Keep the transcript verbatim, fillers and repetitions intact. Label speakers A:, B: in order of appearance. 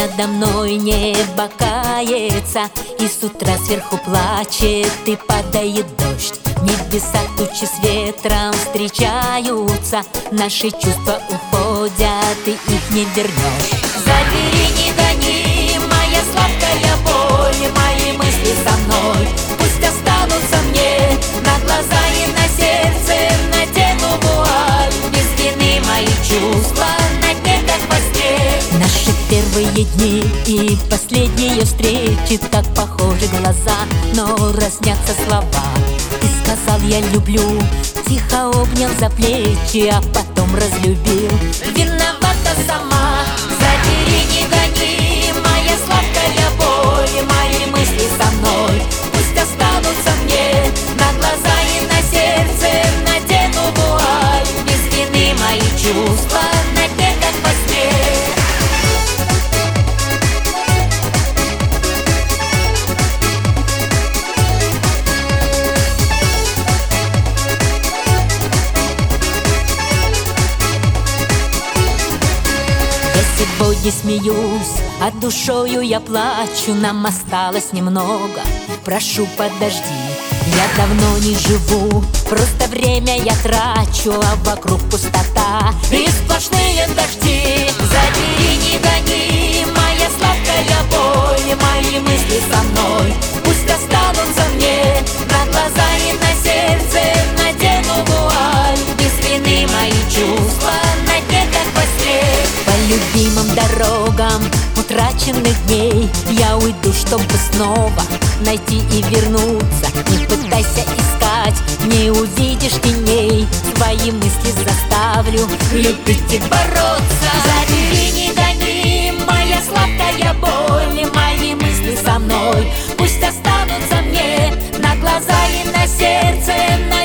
A: надо мной небо кается, и с утра сверху плачет и падает дождь. В небесах тучи с ветром встречаются, наши чувства уходят, и их не вернешь. Забери, не гони, моя сладкая боль, мои мысли со мной пусть останутся мне. На глаза и на сердце надену вуаль, без вины мои чувства на дне, как во сне. Наши первые дни и последние встречи так похожи глаза, но разнятся слова. Ты сказал я люблю, тихо обнял за плечи, а потом разлюбил. Виновата сама. Забери, не гони, моя сладкая боль, мои мысли со мной пусть останутся мне. На глаза и на сердце надену вуаль, без вины мои чувства на дне, как во сне. Сегодня смеюсь, а душою я плачу. Нам осталось немного, прошу, подожди. Я давно не живу, просто время я трачу, а вокруг пустота и сплошные дожди. Забери, не гони, моя сладкая боль, мои мысли со мной пусть останутся мне. На глаза и на сердце надену вуаль, без вины мои чувства на дне, как во сне. По любимым дорогам утраченных дней я уйду, чтобы снова найти и вернуться. Не пытайся искать, не увидишь теней, свои мысли заставлю любить и бороться. Забери, не гони, моя сладкая боль, мои мысли со мной пусть останутся мне. На глаза и на сердце